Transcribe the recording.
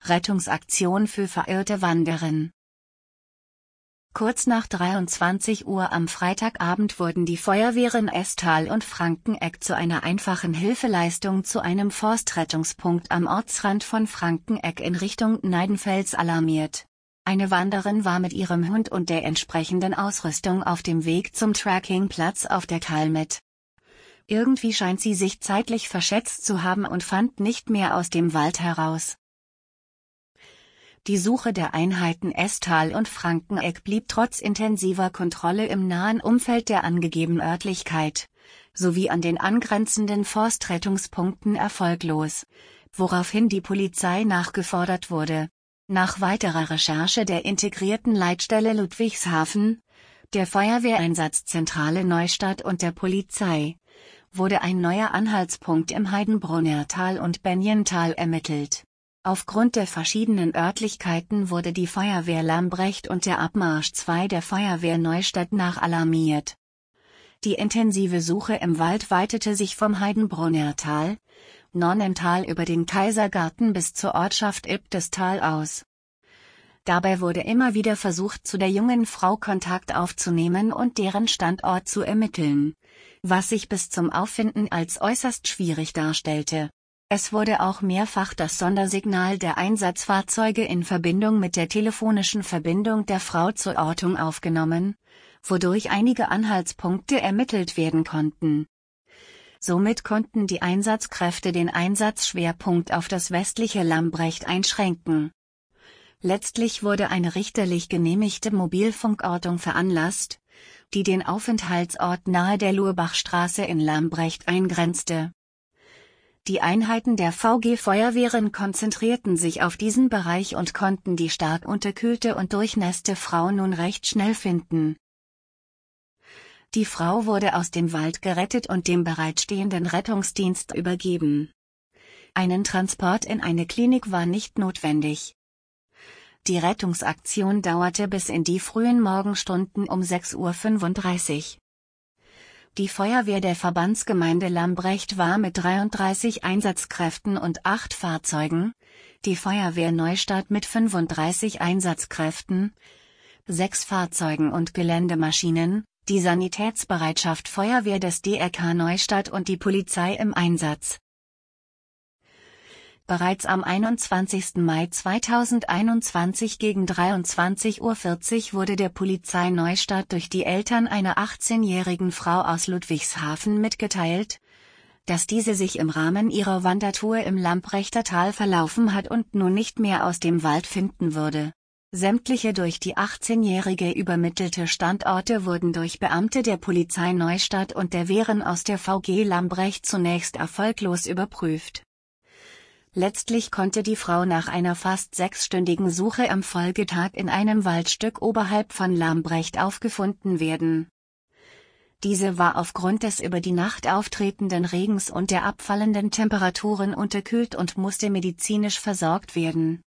Rettungsaktion für verirrte Wanderin. Kurz nach 23 Uhr am Freitagabend wurden die Feuerwehren Esthal und Frankenegg zu einer einfachen Hilfeleistung zu einem Forstrettungspunkt am Ortsrand von Frankenegg in Richtung Neidenfels alarmiert. Eine Wanderin war mit ihrem Hund und der entsprechenden Ausrüstung auf dem Weg zum Trekkingplatz auf der Kalmet. Irgendwie scheint sie sich zeitlich verschätzt zu haben und fand nicht mehr aus dem Wald heraus. Die Suche der Einheiten Esthal und Frankenegg blieb trotz intensiver Kontrolle im nahen Umfeld der angegebenen Örtlichkeit, sowie an den angrenzenden Forstrettungspunkten erfolglos, woraufhin die Polizei nachgefordert wurde. Nach weiterer Recherche der integrierten Leitstelle Ludwigshafen, der Feuerwehreinsatzzentrale Neustadt und der Polizei, wurde ein neuer Anhaltspunkt im Heidenbrunner Tal und Benjental ermittelt. Aufgrund der verschiedenen Örtlichkeiten wurde die Feuerwehr Lambrecht und der Abmarsch 2 der Feuerwehr Neustadt nachalarmiert. Die intensive Suche im Wald weitete sich vom Heidenbrunner Tal, Nonnental über den Kaisergarten bis zur Ortschaft Ibdestal aus. Dabei wurde immer wieder versucht, zu der jungen Frau Kontakt aufzunehmen und deren Standort zu ermitteln, was sich bis zum Auffinden als äußerst schwierig darstellte. Es wurde auch mehrfach das Sondersignal der Einsatzfahrzeuge in Verbindung mit der telefonischen Verbindung der Frau zur Ortung aufgenommen, wodurch einige Anhaltspunkte ermittelt werden konnten. Somit konnten die Einsatzkräfte den Einsatzschwerpunkt auf das westliche Lambrecht einschränken. Letztlich wurde eine richterlich genehmigte Mobilfunkortung veranlasst, die den Aufenthaltsort nahe der Lurbachstraße in Lambrecht eingrenzte. Die Einheiten der VG-Feuerwehren konzentrierten sich auf diesen Bereich und konnten die stark unterkühlte und durchnässte Frau nun recht schnell finden. Die Frau wurde aus dem Wald gerettet und dem bereitstehenden Rettungsdienst übergeben. Einen Transport in eine Klinik war nicht notwendig. Die Rettungsaktion dauerte bis in die frühen Morgenstunden um 6:35 Uhr. Die Feuerwehr der Verbandsgemeinde Lambrecht war mit 33 Einsatzkräften und 8 Fahrzeugen, die Feuerwehr Neustadt mit 35 Einsatzkräften, 6 Fahrzeugen und Geländemaschinen, die Sanitätsbereitschaft Feuerwehr des DRK Neustadt und die Polizei im Einsatz. Bereits am 21. Mai 2021 gegen 23:40 Uhr wurde der Polizei Neustadt durch die Eltern einer 18-jährigen Frau aus Ludwigshafen mitgeteilt, dass diese sich im Rahmen ihrer Wandertour im Lambrechter Tal verlaufen hat und nun nicht mehr aus dem Wald finden würde. Sämtliche durch die 18-Jährige übermittelte Standorte wurden durch Beamte der Polizei Neustadt und der Wehren aus der VG Lambrecht zunächst erfolglos überprüft. Letztlich konnte die Frau nach einer fast 6-stündigen Suche am Folgetag in einem Waldstück oberhalb von Lambrecht aufgefunden werden. Diese war aufgrund des über die Nacht auftretenden Regens und der abfallenden Temperaturen unterkühlt und musste medizinisch versorgt werden.